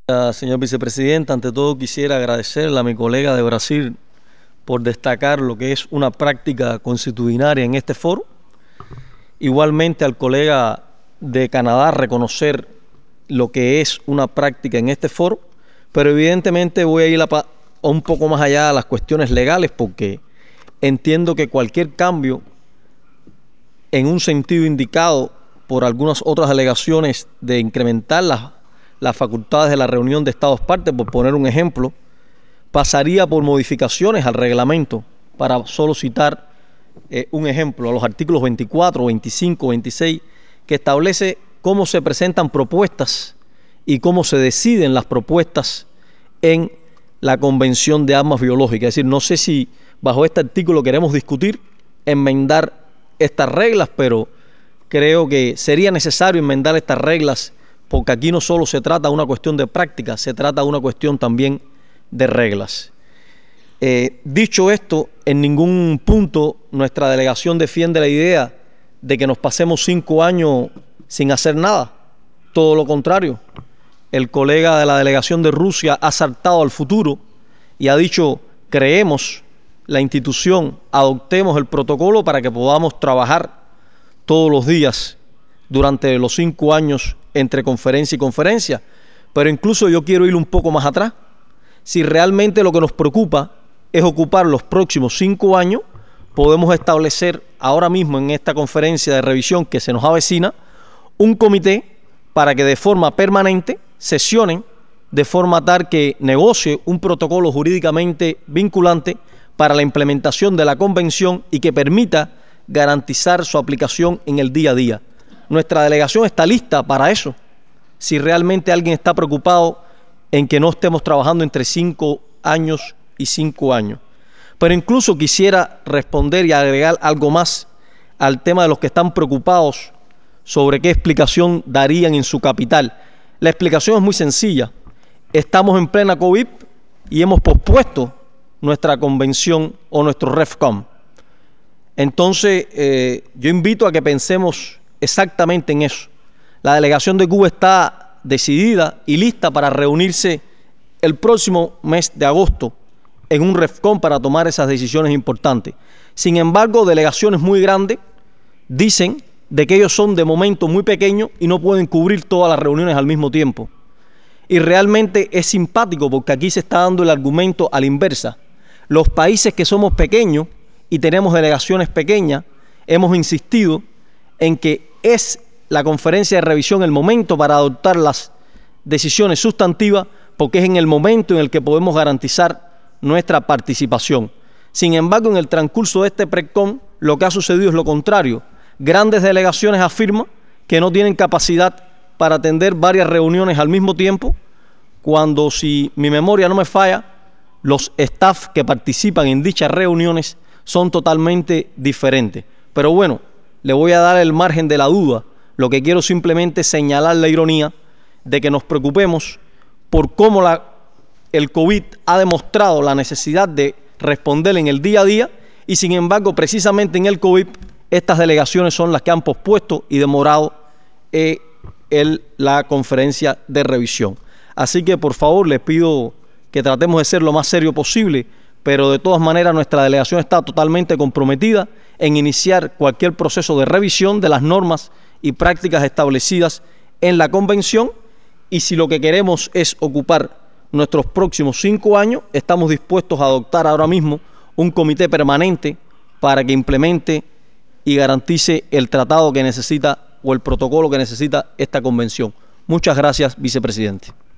Señor vicepresidente, ante todo quisiera agradecerle a mi colega de Brasil por destacar lo que es una práctica constitucionaria en este foro. Igualmente al colega de Canadá reconocer lo que es una práctica en este foro, pero evidentemente voy a ir un poco más allá de las cuestiones legales porque entiendo que cualquier cambio en un sentido indicado por algunas otras alegaciones de incrementar las facultades de la reunión de Estados partes, por poner un ejemplo, pasaría por modificaciones al reglamento, para solo citar un ejemplo, a los artículos 24, 25, 26, que establece cómo se presentan propuestas y cómo se deciden las propuestas en la Convención de Armas Biológicas. Es decir, no sé si bajo este artículo queremos discutir, enmendar estas reglas, pero creo que sería necesario enmendar estas reglas porque aquí no solo se trata de una cuestión de práctica, se trata de una cuestión también de reglas. Dicho esto, en ningún punto nuestra delegación defiende la idea de que nos pasemos 5 años sin hacer nada. Todo lo contrario. El colega de la delegación de Rusia ha saltado al futuro y ha dicho, creemos la institución, adoptemos el protocolo para que podamos trabajar todos los días durante los 5 años entre conferencia y conferencia. Pero incluso yo quiero ir un poco más atrás. Si realmente lo que nos preocupa es ocupar los próximos 5 años, podemos establecer ahora mismo en esta conferencia de revisión que se nos avecina un comité para que de forma permanente sesionen de forma tal que negocie un protocolo jurídicamente vinculante para la implementación de la convención y que permita garantizar su aplicación en el día a día. Nuestra delegación está lista para eso. Si realmente alguien está preocupado en que no estemos trabajando entre 5 años y 5 años. Pero incluso quisiera responder y agregar algo más al tema de los que están preocupados sobre qué explicación darían en su capital. La explicación es muy sencilla. Estamos en plena COVID y hemos pospuesto nuestra convención o nuestro REFCON. Entonces, yo invito a que pensemos exactamente en eso. La delegación de Cuba está decidida y lista para reunirse el próximo mes de agosto en un REFCON para tomar esas decisiones importantes. Sin embargo, delegaciones muy grandes dicen de que ellos son de momento muy pequeños y no pueden cubrir todas las reuniones al mismo tiempo. Y realmente es simpático porque aquí se está dando el argumento a la inversa. Los países que somos pequeños y tenemos delegaciones pequeñas, hemos insistido en que es la conferencia de revisión el momento para adoptar las decisiones sustantivas porque es en el momento en el que podemos garantizar nuestra participación. Sin embargo, en el transcurso de este PRECON, lo que ha sucedido es lo contrario. Grandes delegaciones afirman que no tienen capacidad para atender varias reuniones al mismo tiempo, cuando, si mi memoria no me falla, los staff que participan en dichas reuniones son totalmente diferentes. Pero bueno, le voy a dar el margen de la duda. Lo que quiero simplemente es señalar la ironía de que nos preocupemos por cómo el COVID ha demostrado la necesidad de responder en el día a día y sin embargo precisamente en el COVID estas delegaciones son las que han pospuesto y demorado la conferencia de revisión. Así que por favor les pido que tratemos de ser lo más serio posible, pero de todas maneras nuestra delegación está totalmente comprometida en iniciar cualquier proceso de revisión de las normas y prácticas establecidas en la convención y si lo que queremos es ocupar nuestros próximos 5 años, estamos dispuestos a adoptar ahora mismo un comité permanente para que implemente y garantice el tratado que necesita o el protocolo que necesita esta convención. Muchas gracias, vicepresidente.